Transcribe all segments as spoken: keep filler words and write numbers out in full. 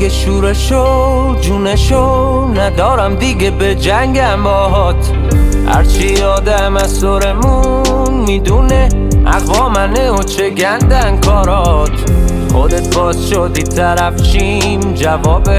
دیگه شورشو جونشو ندارم دیگه به جنگم باهات. هرچی آدم از سرمون میدونه اقوا منه و چه گندن کارات. خودت باز شدی طرف چیم جواب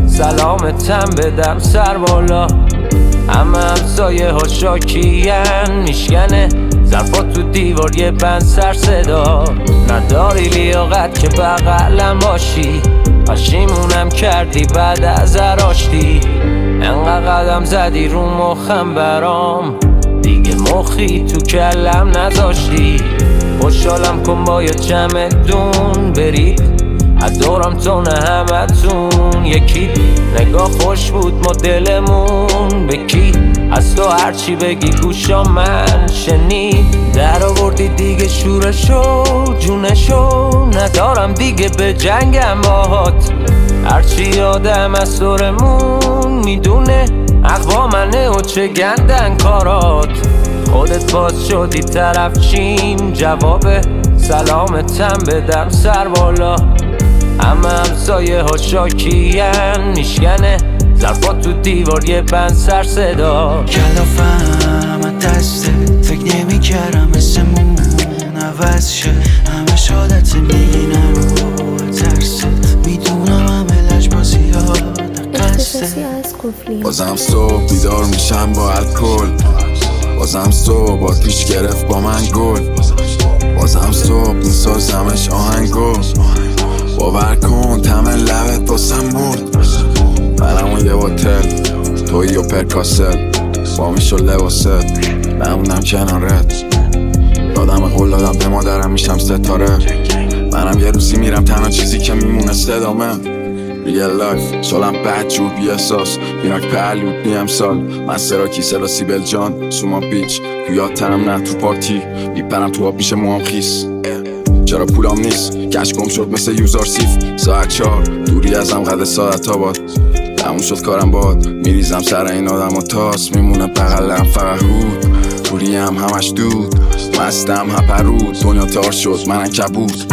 سلامتم بدم سر بالا. همه همسایه ها شاکین میشکنه ظرفات تو دیوار یه بند سر صدا. نداری لیاقت که بغلم باشی پشیمونم کردی بعد از آشتی. انقدر قدم زدی رو مخم برام دیگه مخی تو کلم نذاشتی. خوشحالم کن با یه چمدون برید از دورم تو نه همتون یکی. نگاه خوش بود ما دلمون به کی از تو هرچی بگی گوشا من شنید. در آوردی دیگه شورشو جونشو ندارم دیگه به جنگم باهات. هرچی آدم از سرمون میدونه اقوا منه و چه گندن کارات. خودت باز شدی طرف چیم جواب سلامتم بدم سر بالا. همه همسایه ها شاکین میشکنه ظرفات تو دیوار یه بند سر صدا. کلافم از دستت فکر نمی کردم اسمون عوض شه. همه شادت میگی نرو ترست میدونم همه لجبازی ها قصده. بازم صبح بیدار میشم با الکل. بازم صبح آتیش گرفت با من گل. بازم صبح میسازمش آهنگو. باور کن تم لبت باسم بود. منم اون یه باتل توی و پرکاسل با میشو لباست نمونم کنارت. دادم قول دادم به مادرم میشم ستاره. منم یه روزی میرم تنها چیزی که میمونه صدامه. ریل لایف سالم بد جور بی احساس بیناک پهلود بی امسال. من سراکی صدا سیبل جان سوما بیچ تو یاد تنم نه تو پارتی میپرم تو آب میشه موام خیس. چرا پولام نیست گشت گم شد مثل یوزار سیف. ساعت چار دوری ازم قد ساعت آباد تموم شد کارم باد. میریزم سر این آدم و تاس میمونه بغلم فقط هود. دوری هم همش دود مستم هپرود. دنیا تار شد منم کبود.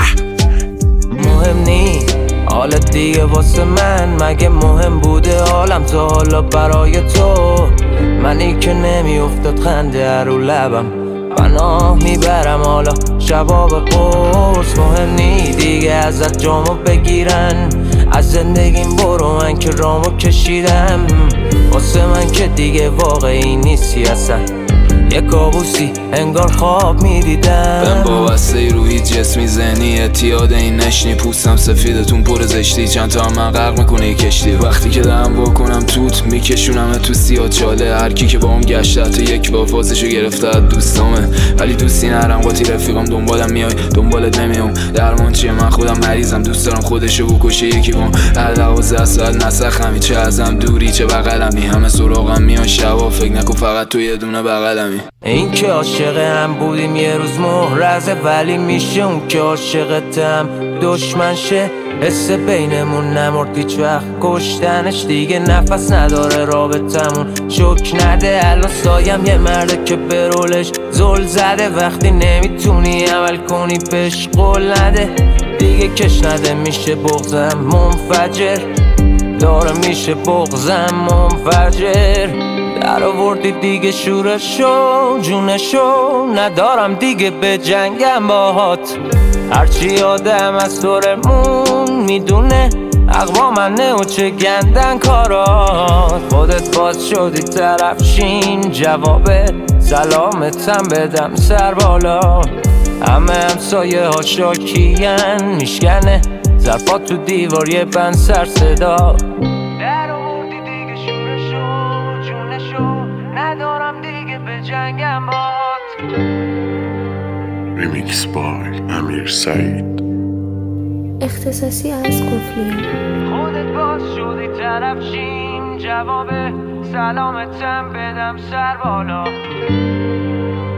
مهم نی حالت دیگه واسه من مگه مهم بوده حالم تا حالا برای تو. منی که نمی افتاد خنده رو لبم پناه میبرم حالا شباب قرص. مهم نی دیگه ازت جامو بگیرن از زندگیم برو من که رامو کشیدم. واسه من که دیگه واقعی نیستی اصلا یه کابوسی انگار خواب میدیدم. بهم وابسته روحی جسمی ذهنی اعتیاد این نشنی. پوستم سفیدتون پر زشتی چند تا هم من غرق میکنه کشتی. وقتی که دارم واکنم توت میکشونم تو سیاه چاله. هرکی که با هم گشته تا یک با فازشو گرفته از دوستامه. ولی دوستی نرم قاطی رفیقم دنبالم میای دنبالت نمیام. درمان چیه من خودم مریضم دوست دارم خودشو بکشه یکی بام. هر دوازده ساعت نسخمی چه ازم دوری چه بغلمی. همه سراغم میان شبا فکر نکن فقط تو یه دونه بغلمی. این که عاشق هم بودیم یه روز مهرزه ولی میشه اون که عاشقتم دشمن شه. حس بینمون نمرد هیچ وقت کشتنش دیگه نفس نداره رابطمون. شک نده الان سایم یه مرده که به رولش زل زده. وقتی نمیتونی عمل کنی پیش قول نده دیگه کش نده. میشه بغضم منفجر داره میشه بغضم منفجر. در آوردی دیگه شورشو جونشو ندارم دیگه به جنگم باهات. هرچی آدم از سرمون میدونه اقوا منه و چه گندن کارات. خودت باز شدی طرف چین جواب سلامتم بدم سر بالا. همه همسایه ها شاکین میشکنه ظرفات تو دیوار یه بند سر صدا. در آوردی دیگه شورشو جونشو ندارم دیگه به جنگم باهات. ریمیکس بای امیر سعید اختصاصی از قفلی. خودت باز شدی طرف چیم جواب سلامتم بدم سر بالا.